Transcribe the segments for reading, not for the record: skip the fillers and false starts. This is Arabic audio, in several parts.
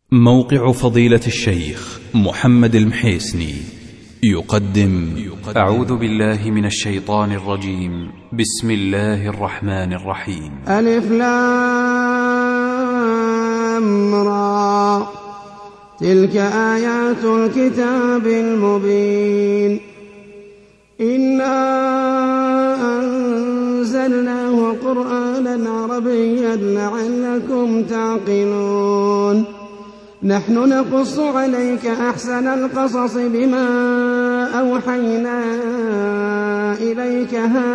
موقع فضيلة الشيخ محمد المحيسني يقدم أعوذ بالله من الشيطان الرجيم. بسم الله الرحمن الرحيم. ألف لام را تلك آيات الكتاب المبين إنا أنزلناه قرآنا عربيا لعلكم تعقلون نحن نقص عليك أحسن القصص بما أوحينا إليك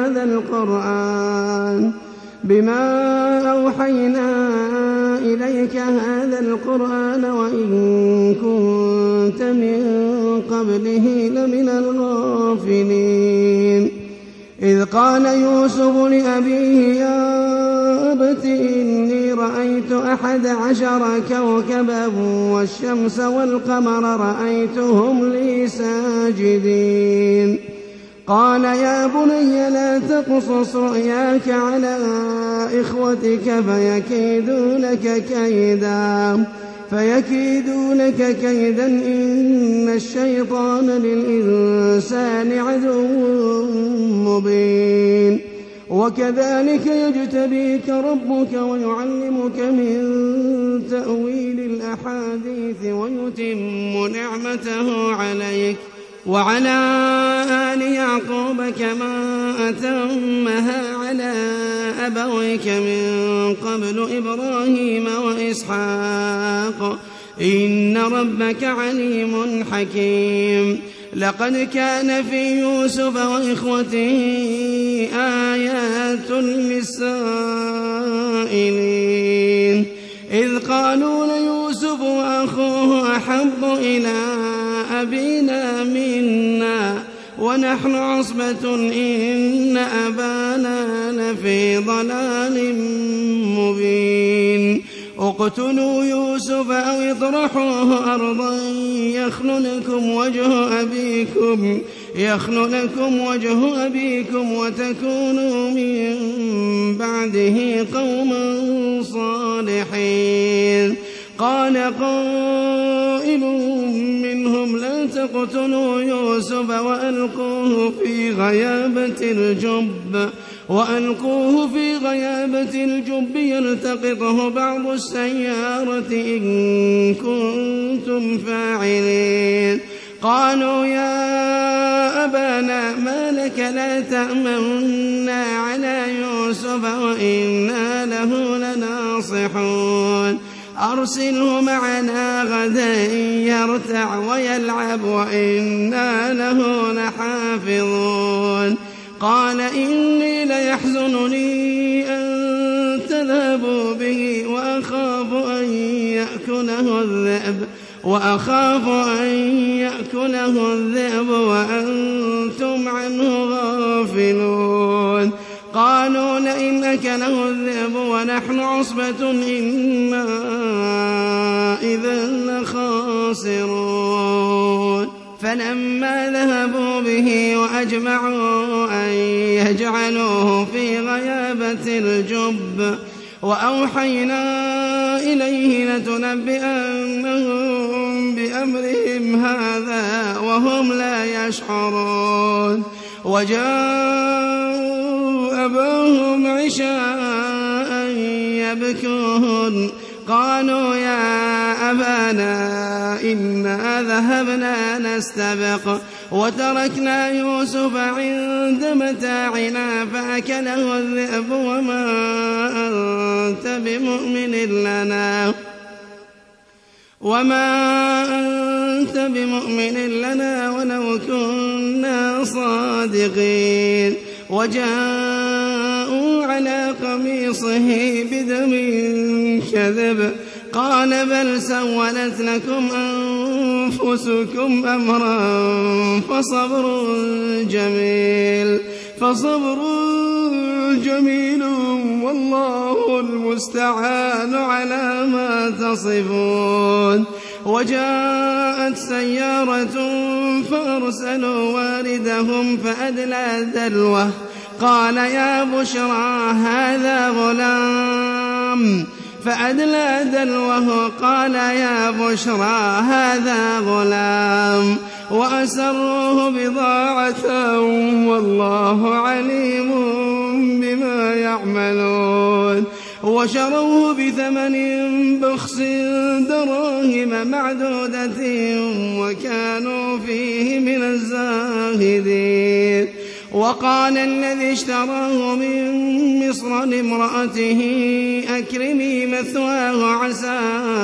هذا القرآن وإن كنت من قبله لمن الغافلين إذ قال يوسف لأبيه يا أبت إني رأيت 11 كوكبا والشمس والقمر رأيتهم لي ساجدين قال يا بني لا تقصص رؤياك على إخوتك فيكيدونك كيدا إن الشيطان للإنسان عدو مبين وكذلك يجتبيك ربك ويعلمك من تأويل الأحاديث ويتم نعمته عليك وعلى آل يعقوب كما أتمها على أبويك من قبل إبراهيم وإسحاق إن ربك عليم حكيم لقد كان في يوسف وإخوته آيات للسائلين إذ قالوا ليوسف وأخوه أحب إلى أبينا منا ونحن عصبة إن أبانا لفي ضلال مبين اقتلوا يوسف أو اطرحوه أرضا يخل لكم وجه أبيكم وتكونوا من بعده قوما صالحين قال قائل منهم لا تقتلوا يوسف وألقوه في غيابة الجب يلتقطه بعض السيارة إن كنتم فاعلين قالوا يا أبانا ما لك لا تأمنا على يوسف وإنا له لناصحون أرسله معنا غدا يرتع ويلعب وإنا له لحافظون قال إني ليحزنني أن تذهبوا به وأخاف أن يأكله الذئب وأنتم عنه غافلون قالوا لئن أكله الذئب ونحن عصبة إنا إذا لخاسرون فلما ذهبوا به وأجمعوا أن يجعلوه في غيابة الجب وأوحينا إليه لتنبئنهم بأمرهم هذا وهم لا يشعرون وجاءوا أباهم عشاء يبكون قالوا يا أبانا إنا ذهبنا نستبق وتركنا يوسف عند متاعنا فأكله الذئب وما أنت بمؤمن لنا ولو كنا صادقين وجاءوا على قميصه بدم كذب قال بل سولت لكم أنفسكم أمرا فصبر جميل والله المستعان على ما تصفون وجاءت سيارة فأرسلوا واردهم فأدلى دلوه قال يا بشرى هذا غلام فأدلى دلوه قال يا بشرى هذا غلام، وأسروه بضاعة والله عليم بما يعملون. وشروه بثمن بخس دراهم معدودة وكانوا فيه من الزاهدين. وقال الذي اشتراه من مصر لامرأته أكرمي مثواه عسى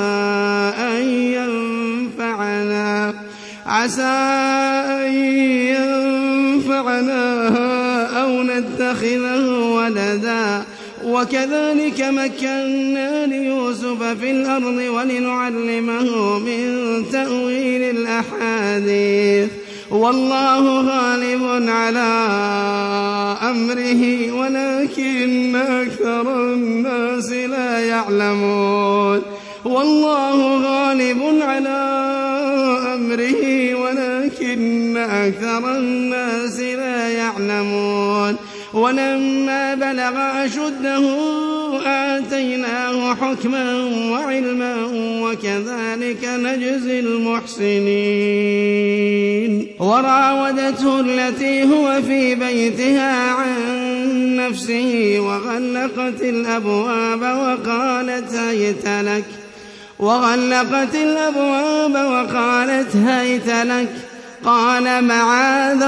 أن ينفعنا أو نتخذه ولدا وكذلك مكنا ليوسف في الأرض ولنعلمه من تأويل الأحاديث والله غالب على أمره ولكن أكثر الناس لا يعلمون. والله غالب على أمره ولكن أكثر الناس لا يعلمون. ولما بلغ أشده آتيناه حكما وعلما وكذلك نجزي المحسنين. وراودته التي هو في بيتها عن نفسه وغلقت الأبواب وقالت هيت لك قال معاذ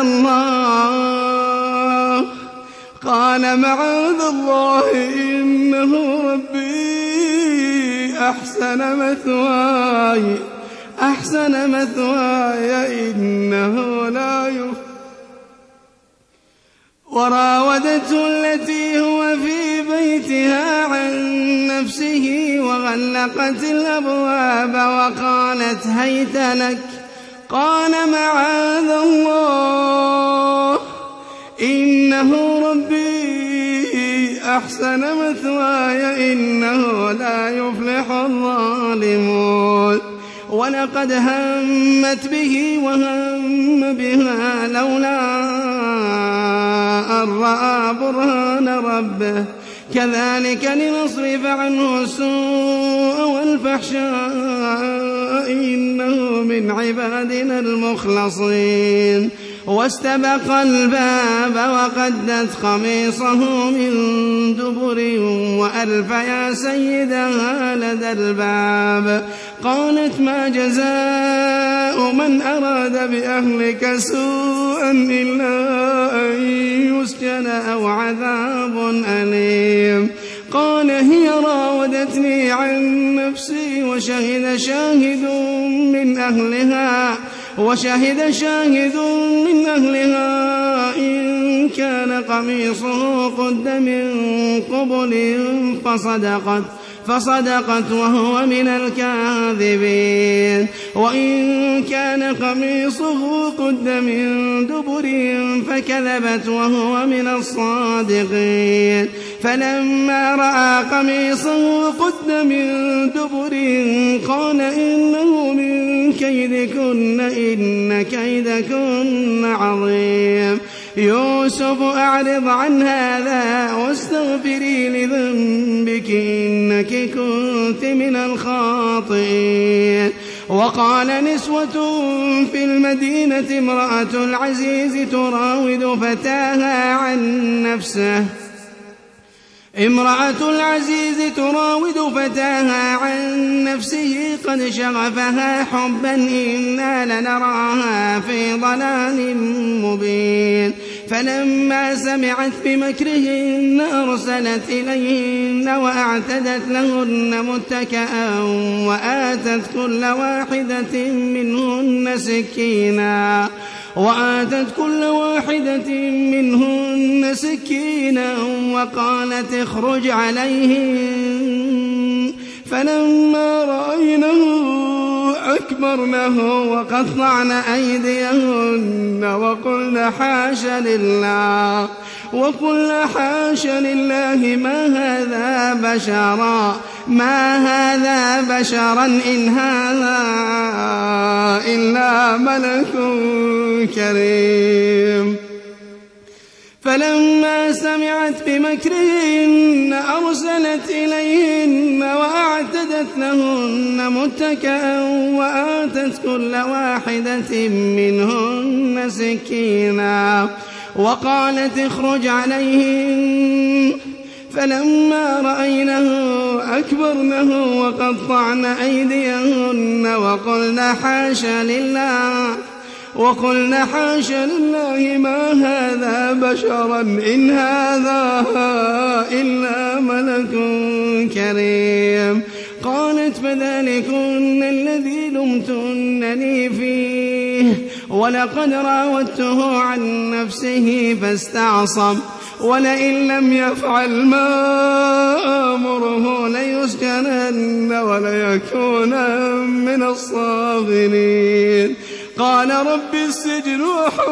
الله إنه ربي أحسن مثواي إنه لا يفلح. وراودته التي هو في بيتها عن نفسه وغلقت الأبواب وقالت هيت لك قال معاذ الله إنه ربي أحسن مثواي إنه لا يفلح الظالمون. ولقد همت به وهم بها لولا أن رأى برهان ربه كذلك لنصرف عنه السوء والفحشاء إنه من عبادنا المخلصين. واستبق الباب وقدت قميصه من دبر وألف يا سيدها لدى الباب. قالت ما جزاء من أراد بأهلك سوءا إلا أن يسجن أو عذاب أليم. قال هي راودتني عن نفسي وشهد شاهد من أهلها إن كان قميصه قد من قبل فصدقت وهو من الكاذبين. وإن كان قميصه قد من دبر فكذبت وهو من الصادقين. فلما رأى قميصه قد من دبر قال إنه من كيدكن إن كيدكن عظيم. يوسف أعرض عن هذا واستغفري لذنبك إنك كنت من الخاطئين. وقال نسوة في المدينة امرأة العزيز تراود فتاها عن نفسه قد شغفها حبا إنا لنراها في ضلال مبين. فلما سمعت بمكرهن أرسلت إليهن وأعتدت لهن متكئا وآتت كل واحدة منهن سكينا وقالت اخرج عليهم. فلما رأينه أكبرنه وقطعن أيديهن وقلن حاش لله ما هذا بشرا إن هذا إلا ملك كريم. فلما سمعت بمكرهن أرسلت إليهن وأعتدت لهن متكئا وآتت كل واحدة منهن سكينا وقالت اخرج عليهن فلما رأينه أكبرنه وقطعن أيديهن وقلن حاش لله ما هذا بشرا إن هذا إلا ملك كريم. قالت فذلكن الذي لمتنني فيه ولقد راودته عن نفسه فاستعصم ولئن لم يفعل ما آمره ليسجنن وليكونن من الصاغرين. قال رب السجن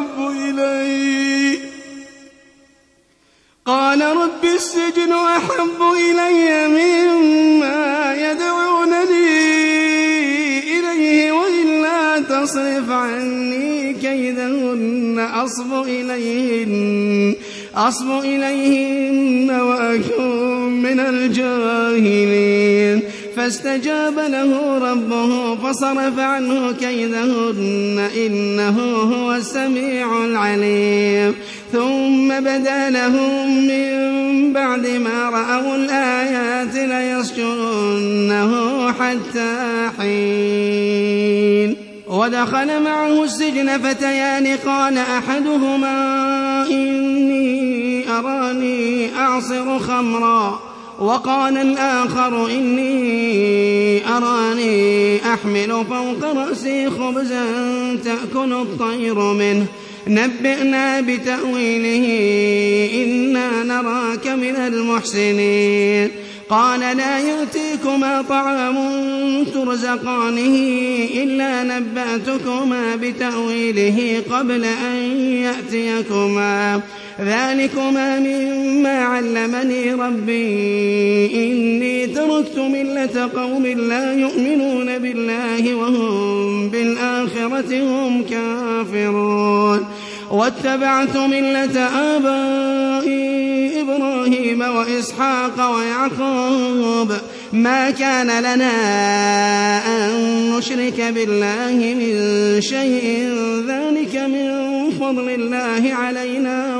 أحب إلي مما يدعونني إليه وإلا تصرف عني كيدهن أصب إليهن وأكون من الجاهلين. فاستجاب له ربه فصرف عنه كيدهن إنه هو السميع العليم. ثم بدا لهم من بعد ما رأوا الآيات ليسجننه حتى حين. ودخل معه السجن فتيان قال أحدهما إني أراني أعصر خمرا وقال الآخر إني أراني أحمل فوق رأسي خبزا تأكل الطير منه نبئنا بتأويله إنا نراك من المحسنين. قال لا يأتيكما طعام ترزقانه إلا نبأتكما بتأويله قبل أن يأتيكما ذلكما مما علمني ربي إني تركت ملة قوم لا يؤمنون بالله وهم بالآخرة هم كافرون واتبعت ملة آبائي إبراهيم وإسحاق ويعقوب ما كان لنا أن نشرك بالله من شيء ذلك من فضل الله علينا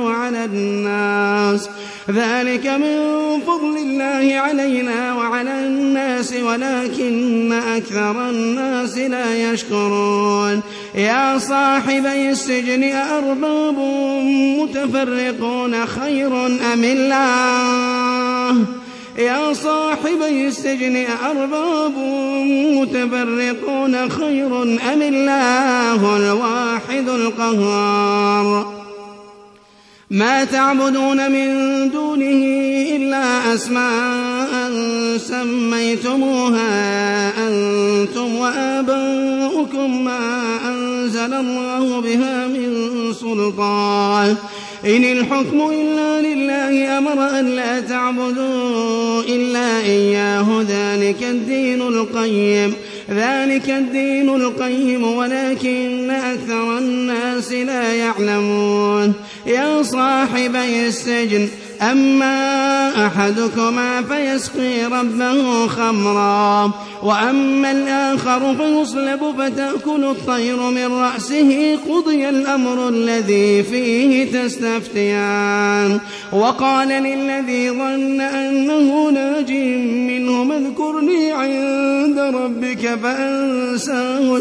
وعلى الناس ولكن أكثر الناس لا يشكرون. يا صاحبي السجن أأرباب متفرقون خير أم الله الواحد القهار. ما تعبدون من دونه إلا أسماء سميتموها أنتم وآباؤكم ما أنزل الله بها من سلطان إن الحكم إلا لله أمر أن لا تعبدوا إلا إياه ذلك الدين القيم ولكن أكثر الناس لا يعلمون. يا صاحبي السجن أما أحدكما فيسقي ربه خمرا وأما الآخر فيصلب فتأكل الطير من رأسه قضي الأمر الذي فيه تستفتيان. وقال للذي ظن أنه ناج منه اذكرني عند ربك فأنساه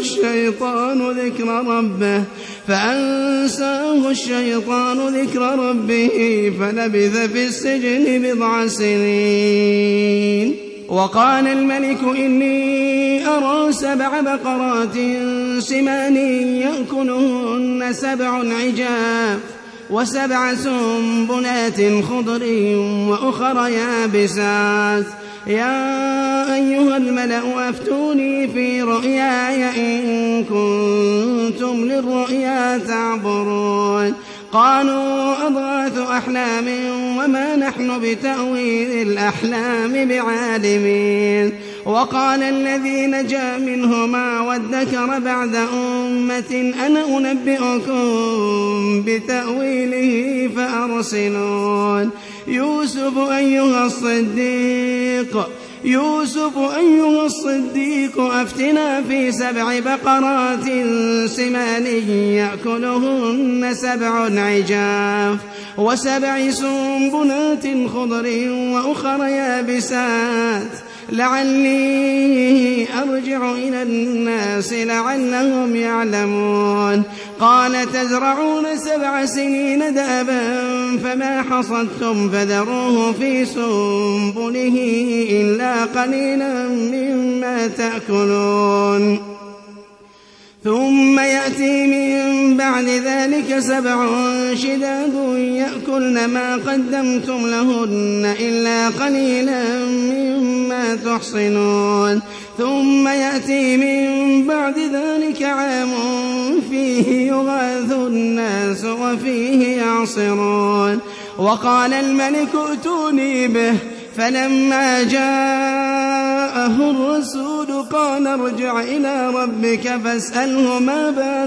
الشيطان ذكر ربه فلبث في السجن 9 سنين. وقال الملك إني أرى 7 بقرات سمان يأكلهن 7 عجاف و7 سنبلات خضر وأخر يابسات. يا أيها الملأ أفتوني في رؤياي إن كنتم للرؤيا تعبرون. قالوا أضغاث أحلام وما نحن بتأويل الأحلام بعالمين. وقال الذي نجا منهما وادكر بعد أمة أنا أنبئكم بتأويله فأرسلون يوسف أيها الصديق أفتنا في 7 بقرات سمان يأكلهن 7 عجاف و7 سنبلات خضر وأخر يابسات لعلي أرجع إلى الناس لعلهم يعلمون قال تزرعون 7 سنين دأبا فما حصدتم فذروه في سنبله إلا قليلا مما تأكلون ثم يأتي من بعد ذلك 7 شداد يأكلن ما قدمتم لهن إلا قليلا مما تحصنون ثم يأتي من بعد ذلك عام فيه يغاث الناس وفيه يعصرون وقال الملك ائتوني به فلما جاءه الرسول قال ارجع إلى ربك فاسأله ما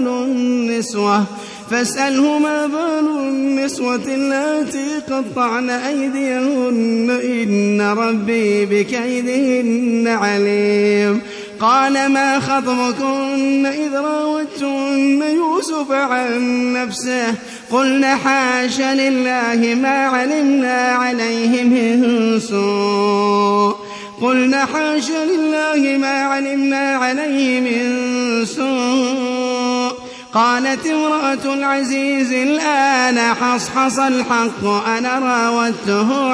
بال النسوة اللاتي قطعن أيديهن إن ربي بكيدهن عليم قال ما خطبكن إذ راوتن يوسف عن نفسه قلنا حاش لله ما علمنا عليه من سوء قالت امرأة العزيز الآن حصحص الحق أنا راودته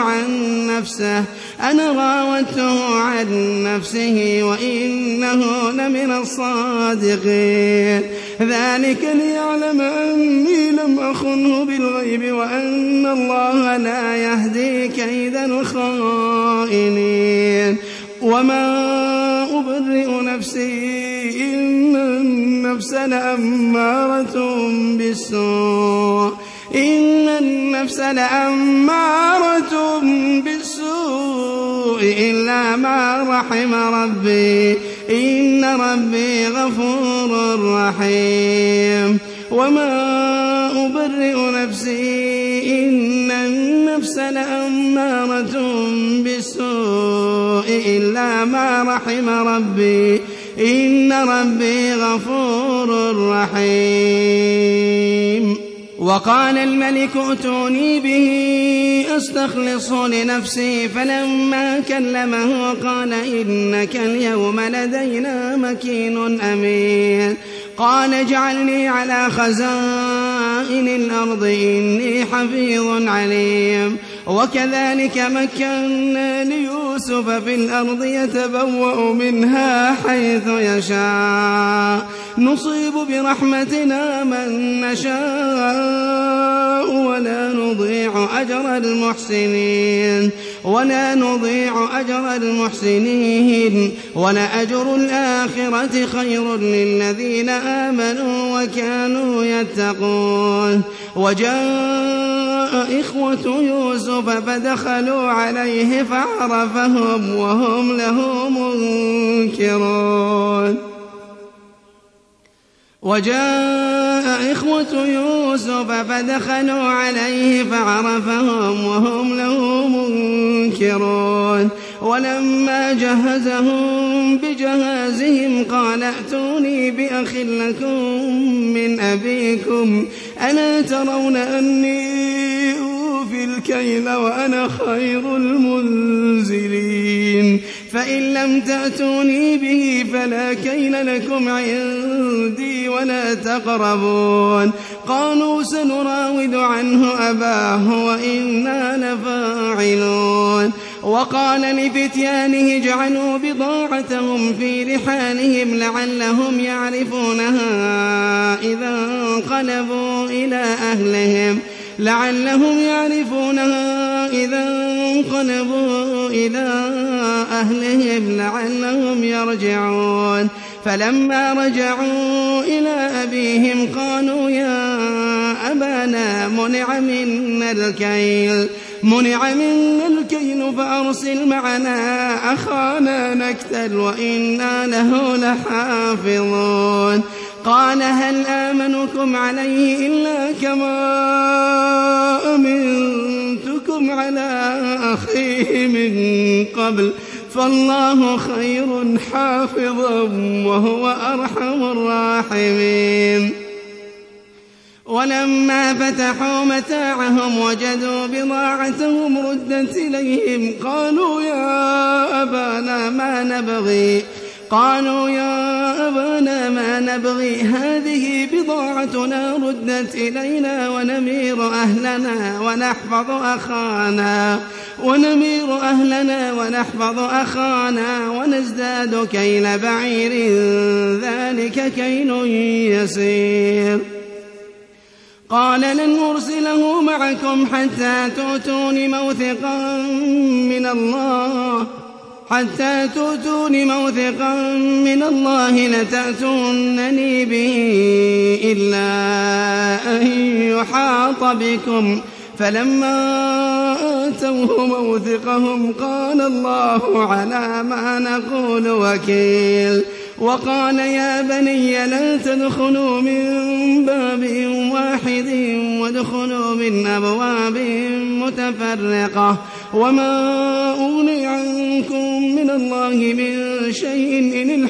عن نفسه وإنه لمن الصادقين ذلك ليعلم أني لم أخنه بالغيب وأن الله لا يهدي كيد الخائنين وما أبرئ نفسي إن النفس لأمارة بالسوء إلا ما رحم ربي إن ربي غفور رحيم وما أبرئ نفسي إن النفس لأمارة بالسوء إلا ما رحم ربي إن ربي غفور رحيم وقال الملك ائتوني به أستخلصه لنفسي فلما كلمه قال إنك اليوم لدينا مكين أمين قال اجعلني على خزائن الأرض إني حفيظ عليم وكذلك مكنا ليوسف في الأرض يتبوأ منها حيث يشاء نصيب برحمتنا من نشاء ولا نضيع أجر المحسنين ولأجر الآخرة خير للذين آمنوا وكانوا يتقون وجاء إخوة يوسف فدخلوا عليه فعرفهم وهم له منكرون ولما جهزهم بجهازهم قال ائتوني بأخ لكم من أبيكم ألا ترون أني أوفي الكيل وأنا خير المنزلين فإن لم تأتوني به فلا كيل لكم عندي ولا تقربون قالوا سنراود عنه أباه وإنا لفاعلون وقال لفتيانه اجعلوا بضاعتهم في رحالهم لعلهم يعرفونها إذا انقلبوا إلى أهلهم لعلهم يرجعون فلما رجعوا إلى أبيهم قالوا يا أبانا منع منا الكيل منع منا الكيل فأرسل معنا أخانا نكتل وإنا له لحافظون قال هل آمنكم عليه إلا كما أمنتكم على أخيه من قبل فالله خير حافظا وهو أرحم الراحمين ولما فتحوا متاعهم وجدوا بضاعتهم ردت إليهم قالوا يا أبانا ما نبغي هذه بضاعتنا ردت إلينا ونمير أهلنا ونحفظ أخانا ونزداد كيل بعير ذلك كيل يسير قال لن أرسله معكم حتى تؤتون موثقا من الله لتأتونني به إلا أن يحاط بكم فلما آتوه موثقهم قال الله على ما نقول وكيل وقال يا بني لا تدخلوا من باب واحد وادخلوا من أبواب متفرقة وما أغني عنكم من الله من شيء إن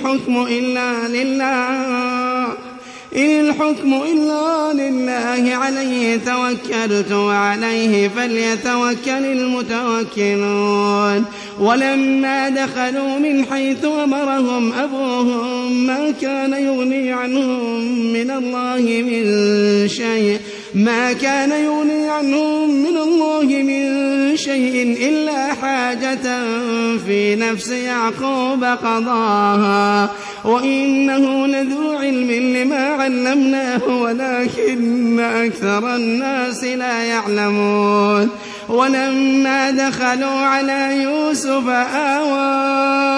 الحكم إلا لله عليه توكلت وعليه فليتوكل المتوكلون ولما دخلوا من حيث أمرهم أبوهم ما كان يغني عنهم من الله من شيء إلا حاجة في نفس يعقوب قضاها وإنه لذو علم لما علمناه ولكن أكثر الناس لا يعلمون ولما دخلوا على يوسف آوى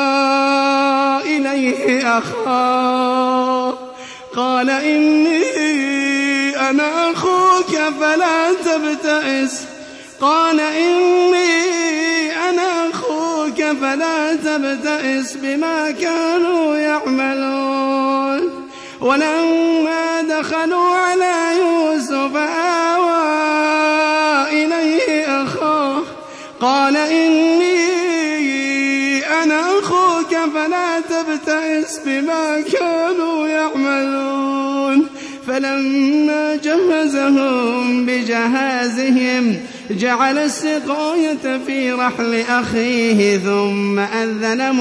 إليه أخاه قال إني أنا أخوك فلا تبتئس بما كانوا يعملون ولما دخلوا على يوسف آوى إليه أخاه قال إني أنا أخوك فلا تبتئس بما كانوا يعملون فلما جهزهم بجهازهم جعل السقاية في رحل أخيه ثم أذن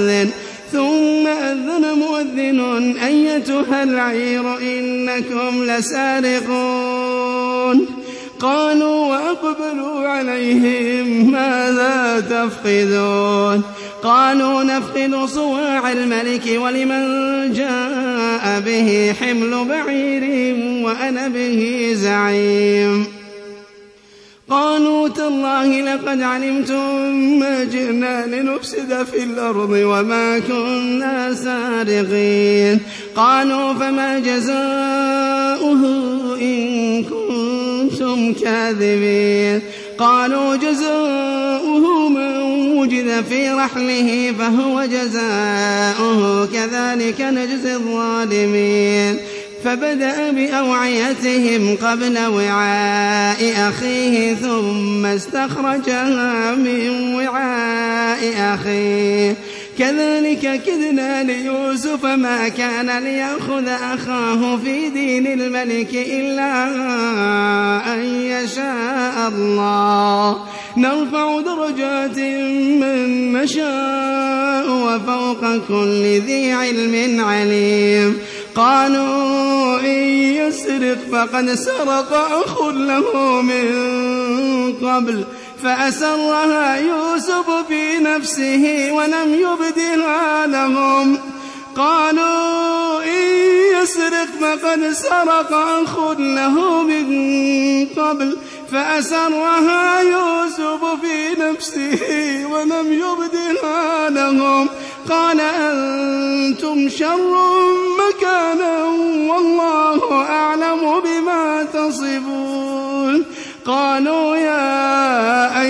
مؤذن أيتها العير إنكم لسارقون قالوا وأقبلوا عليهم ماذا تفقدون قالوا نفقد صواع الملك ولمن جاء به حمل بعير وأنا به زعيم قالوا تالله لقد علمتم ما جئنا لنفسد في الأرض وما كنا سارقين قالوا فما جزاؤه إن كنتم كاذبين قالوا جزاؤه من وجد في رحله فهو جزاؤه كذلك نجزي الظالمين فبدأ بأوعيتهم قبل وعاء أخيه ثم استخرجها من وعاء أخيه كذلك كدنا ليوسف ما كان ليأخذ أخاه في دين الملك إلا أن يشاء الله نرفع درجات من نشاء وفوق كل ذي علم عليم قالوا إن يسرق فقد سرق أخ له من قبل فأسرها يوسف في نفسه ولم يبدها لهم قالوا إن يسرق فقد سرق أخ له من قبل فأسرها يوسف في نفسه ولم يبدها لهم قال أنتم شر مكانا والله أعلم بما تصفون قالوا يا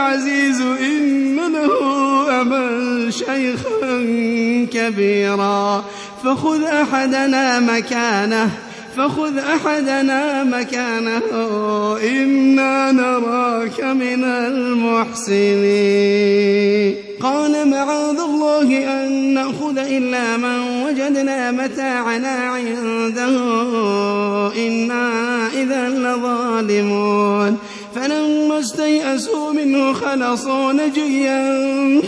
العزيز إن له أبا شيخا كبيرا فخذ أحدنا مكانه إنا نراك من المحسنين قال معاذ الله أن نأخذ إلا من وجدنا متاعنا عنده إنا إذا لظالمون فلما استيئسوا منه خلصوا نجيا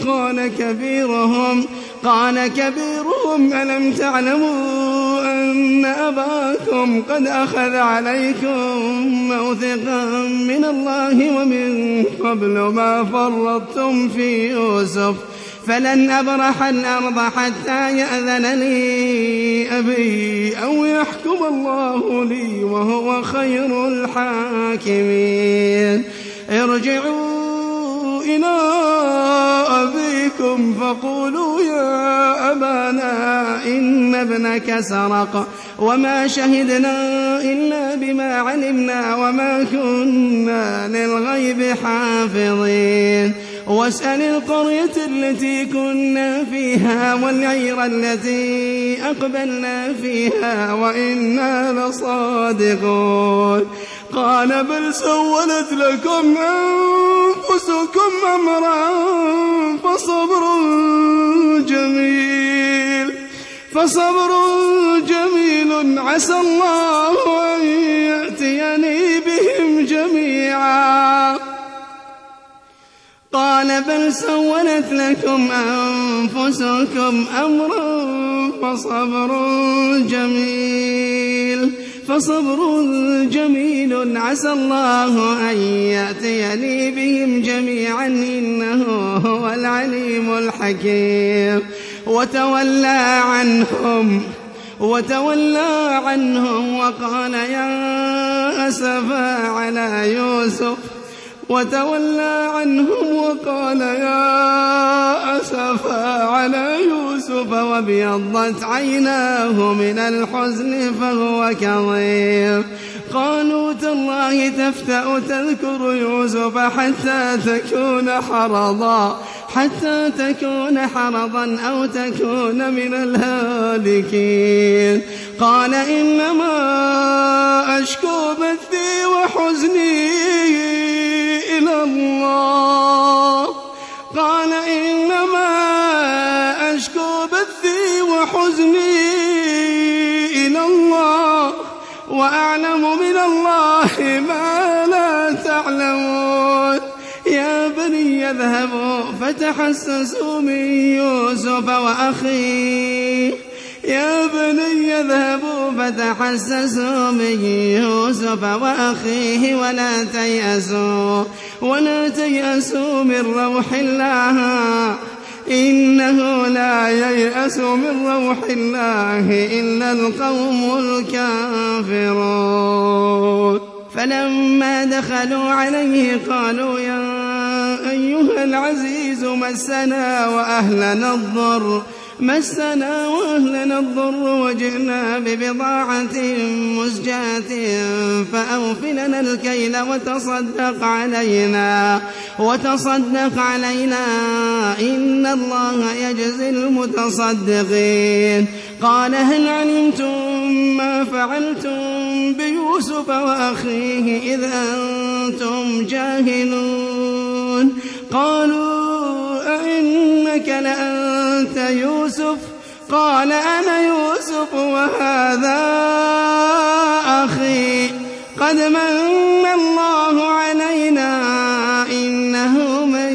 قال كبيرهم ألم تعلموا أن أباكم قد أخذ عليكم موثقا من الله ومن قبل ما فرطتم في يوسف فلن أبرح الأرض حتى يأذن لي أبي أو يحكم الله لي وهو خير الحاكمين ارجعوا إلى أبيكم فقولوا يا أبانا إن ابنك سرق وما شهدنا إلا بما علمنا وما كنا للغيب حافظين واسأل القرية التي كنا فيها والعير التي أقبلنا فيها وإنا لصادقون قال بل سولت لكم أنفسكم أمرا فصبر جميل عسى الله أن يأتيني بهم جميعا قال بل سولت لكم أنفسكم أمرا فصبر جميل عسى الله أن يأتيني بهم جميعا إنه هو العليم الحكيم وتولى عنهم وقال يا أسفا على يوسف وابيضت عيناه من الحزن فهو كظيم قالوا تالله تفتأ تذكر يوسف حتى تكون حرضا أو تكون من الهالكين قال إنما أشكو بثي وحزني إلى الله وأعلم من الله ما لا تعلمون يا بني يذهبوا فتحسسوا من يوسف وأخيه ولا تيأسوا من روح الله إنه لا ييأس من روح الله إلا القوم الكافرون فلما دخلوا عليه قالوا يا أيها العزيز مسنا وأهلنا الضر وجئنا ببضاعة مزجاة فأوف لنا الكيل وتصدق علينا إن الله يجزي المتصدقين قال هل علمتم ما فعلتم بيوسف وأخيه إذ أنتم جاهلون قالوا أئنك لأنت يوسف قال أنا يوسف وهذا أخي قد من الله علينا إنه من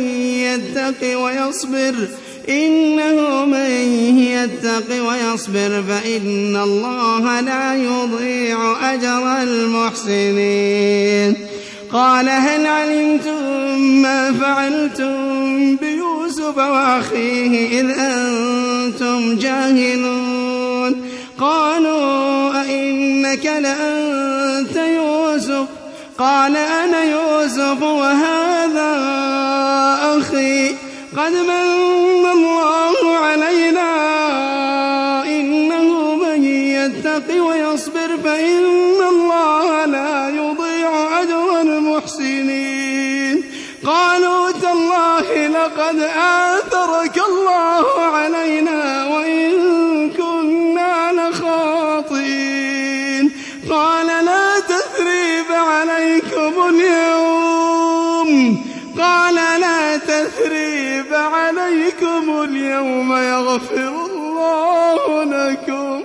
يتق ويصبر فإن الله لا يضيع أجر المحسنين قال هل علمتم ما فعلتم بيوسف وأخيه إذ أنتم جاهلون قالوا أئنك لأنت يوسف قال أنا يوسف وهذا أخي قد من الله علينا إنه من يتق ويصبر فإن الله لا يضيع أجر المحسنين قالوا اليوم يغفر الله لكم.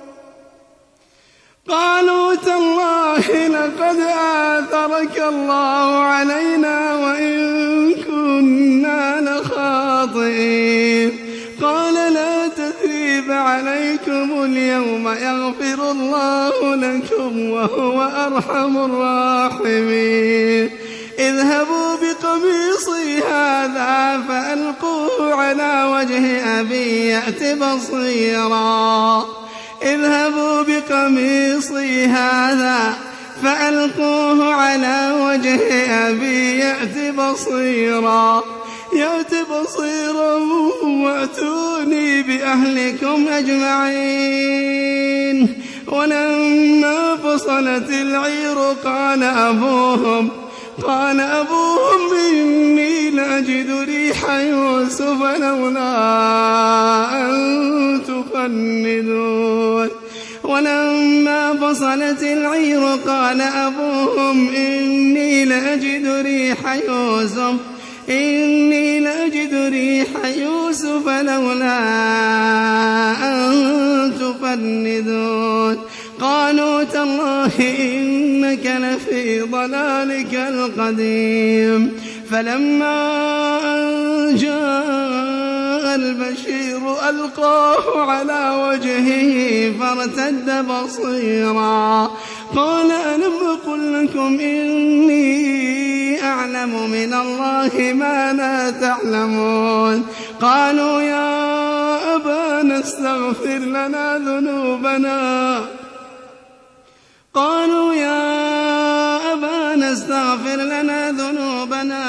قالوا تالله لقد آثرك الله علينا وإن كنا لخاطئين. قال لا تثريب عليكم اليوم يغفر الله لكم وهو أرحم الراحمين. اذهبوا بقميصي هذا فألقوه على وجه أبي يأت بصيرا. اذهبوا بقميصي هذا فألقوه على وجه أبي يأت بصيرا وأتوني بأهلكم أجمعين. ولما فصلت العير قال أبوهم إني لأجد ريح يوسف لولا أن تفندون. ولما فصلت العير قال أبوهم إني لأجد ريح يوسف لولا أن تفندون. قالوا تالله إنك لفي ضلالك القديم. فلما أن جاء البشير ألقاه على وجهه فارتد بصيرا. قال ألم أقل لكم إني أعلم من الله ما لا تعلمون. قالوا يا أبانا استغفر لنا ذنوبنا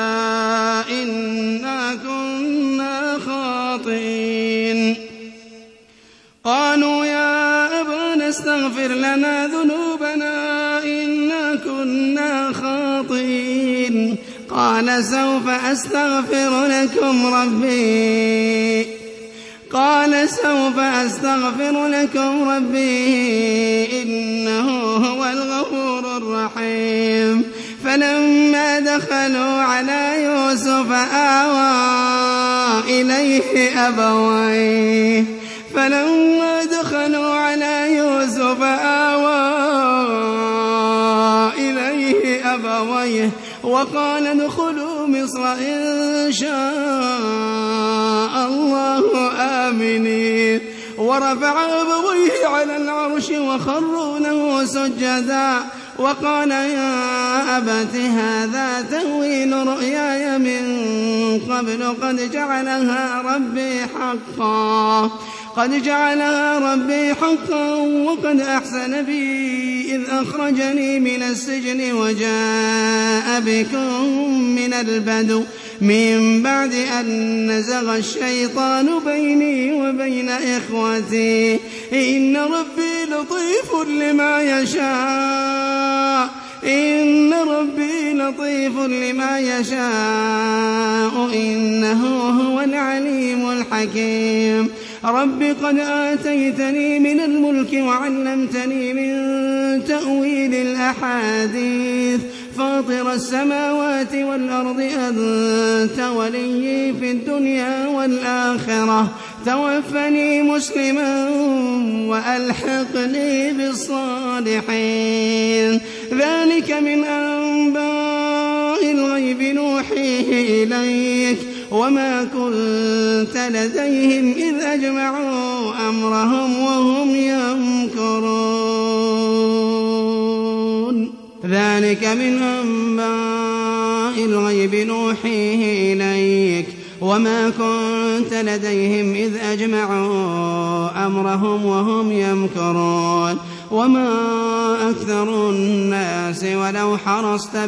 إنا كنا خاطئين. قالوا يا أبانا استغفر لنا ذنوبنا إنا كنا خاطئين. قال سوف أستغفر لكم ربي إنه هو الغفور الرحيم. فلما دخلوا على يوسف آوى إليه أبويه وقال ادخلوا مصر إن شاء الله آمنين. ورفع أبويه على العرش وخروا له سجدا وقال يا أبت هذا تأويل رؤياي من قبل قد جعلها ربي حقا وقد أحسن بي إذ أخرجني من السجن وجاء بكم من البدو من بعد أن نزغ الشيطان بيني وبين إخوتي إن ربي لطيف لما يشاء إنه هو العليم الحكيم. رب قد آتيتني من الملك وعلمتني من تأويل الأحاديث فاطر السماوات والأرض أنت ولي في الدنيا والآخرة توفني مسلما وألحقني بالصالحين. ذلك من أنباء الغيب نوحيه إليك وما كنت لديهم إذ أجمعوا أمرهم وهم يمكرون. ذلك من أنباء الغيب نوحيه إليك وما كنت لديهم إذ أجمعوا أمرهم وهم يمكرون. وما أكثر الناس ولو حرصت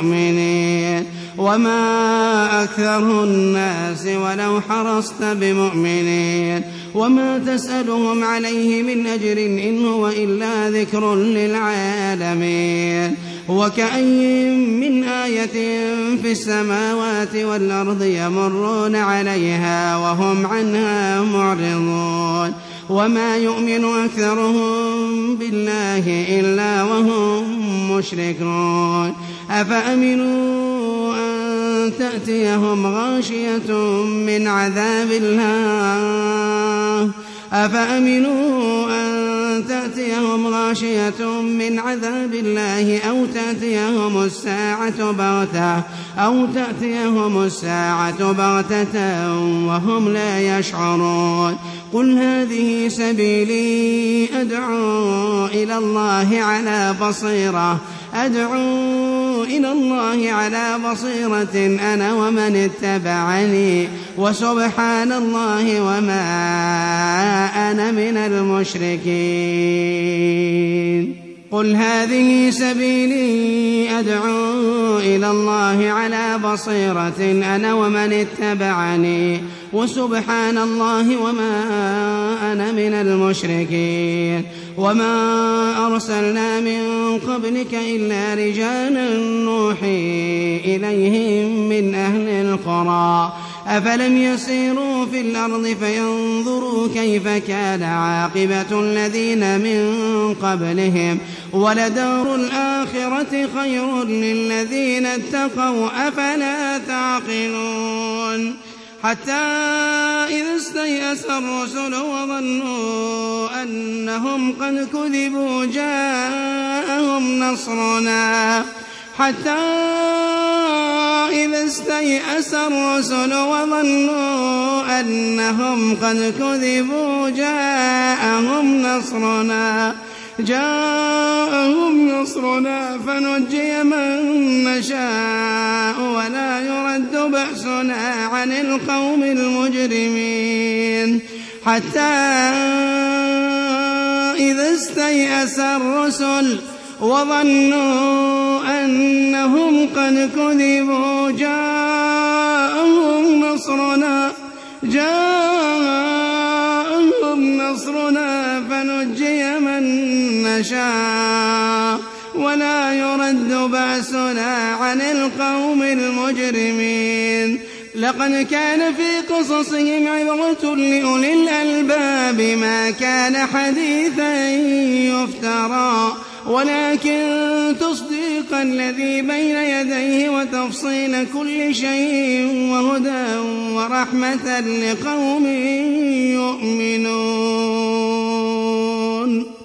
بمؤمنين وما تسألهم عليه من أجر إن هو إلا ذكر للعالمين. وكأي من آية في السماوات والأرض يمرون عليها وهم عنها معرضون. وما يؤمن أكثرهم بالله إلا وهم مشركون. أفأمنوا أن تأتيهم غاشية من عذاب الله أفأمنوا أن تأتيهم غاشية من عذاب الله أو تأتيهم الساعة بغتة وهم لا يشعرون قل هذه سبيلي أدعو إلى الله على بصيرة أنا ومن اتبعني وسبحان الله وما أنا من المشركين قل هذه سبيلي أدعو إلى الله على بصيرة أنا ومن اتبعني وسبحان الله وما أنا من المشركين وما أرسلنا من قبلك إلا رجالا نوحي إليهم من أهل القرى أفلم يسيروا في الأرض فينظروا كيف كان عاقبة الذين من قبلهم ولدار الآخرة خير للذين اتقوا أفلا تعقلون حتى إذا استيأس الرسل وظنوا أنهم قد كذبوا جاءهم نصرنا فنجي من نشاء ولا يرد بأسنا عن القوم المجرمين حتى إذا استيأس الرسل وظنوا أنهم قد كذبوا جاءهم نصرنا فنجي من نشاء ولا يرد بأسنا عن القوم المجرمين لقد كان في قصصهم عبرة لأولي الألباب ما كان حديثا يفترى ولكن تصديق الذي بين يديه وتفصيل كل شيء وهدى ورحمة لقوم يؤمنون